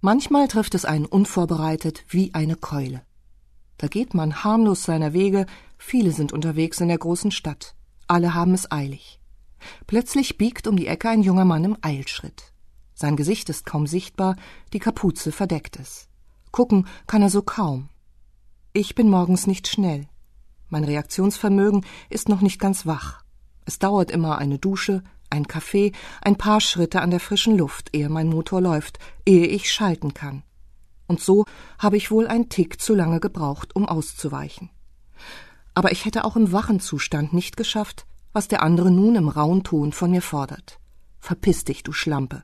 Manchmal trifft es einen unvorbereitet wie eine Keule. Da geht man harmlos seiner Wege, viele sind unterwegs in der großen Stadt. Alle haben es eilig. Plötzlich biegt um die Ecke ein junger Mann im Eilschritt. Sein Gesicht ist kaum sichtbar, die Kapuze verdeckt es. Gucken kann er so kaum. Ich bin morgens nicht schnell. Mein Reaktionsvermögen ist noch nicht ganz wach. Es dauert immer eine Dusche, ein Kaffee, ein paar Schritte an der frischen Luft, ehe mein Motor läuft, ehe ich schalten kann. Und so habe ich wohl einen Tick zu lange gebraucht, um auszuweichen. Aber ich hätte auch im wachen Zustand nicht geschafft, was der andere nun im rauen Ton von mir fordert. Verpiss dich, du Schlampe.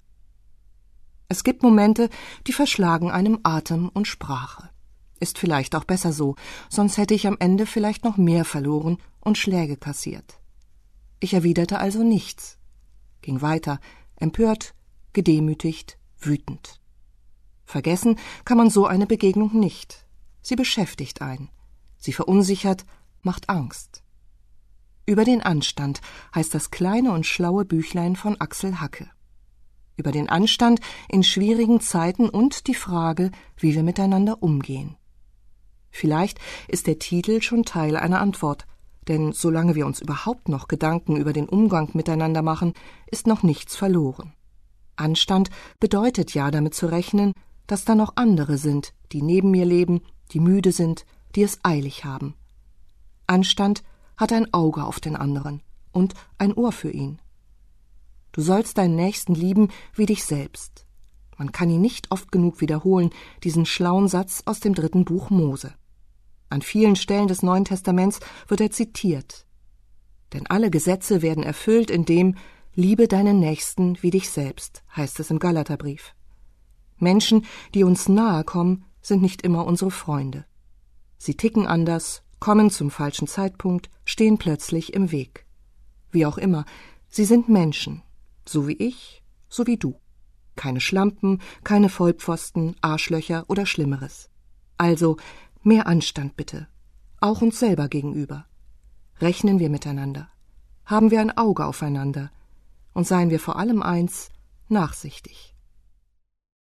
Es gibt Momente, die verschlagen einem Atem und Sprache. Ist vielleicht auch besser so, sonst hätte ich am Ende vielleicht noch mehr verloren und Schläge kassiert. Ich erwiderte also nichts, ging weiter, empört, gedemütigt, wütend. Vergessen kann man so eine Begegnung nicht. Sie beschäftigt einen. Sie verunsichert, macht Angst. Über den Anstand heißt das kleine und schlaue Büchlein von Axel Hacke. Über den Anstand in schwierigen Zeiten und die Frage, wie wir miteinander umgehen. Vielleicht ist der Titel schon Teil einer Antwort, denn solange wir uns überhaupt noch Gedanken über den Umgang miteinander machen, ist noch nichts verloren. Anstand bedeutet ja damit zu rechnen, dass da noch andere sind, die neben mir leben, die müde sind, die es eilig haben. Anstand hat ein Auge auf den anderen und ein Ohr für ihn. Du sollst deinen Nächsten lieben wie dich selbst. Man kann ihn nicht oft genug wiederholen, diesen schlauen Satz aus dem 3. Buch Mose. An vielen Stellen des Neuen Testaments wird er zitiert. Denn alle Gesetze werden erfüllt in dem »Liebe deinen Nächsten wie dich selbst«, heißt es im Galaterbrief. Menschen, die uns nahe kommen, sind nicht immer unsere Freunde. Sie ticken anders, kommen zum falschen Zeitpunkt, stehen plötzlich im Weg. Wie auch immer, sie sind Menschen, so wie ich, so wie du. Keine Schlampen, keine Vollpfosten, Arschlöcher oder Schlimmeres. Also mehr Anstand bitte, auch uns selber gegenüber. Rechnen wir miteinander, haben wir ein Auge aufeinander und seien wir vor allem eins, nachsichtig.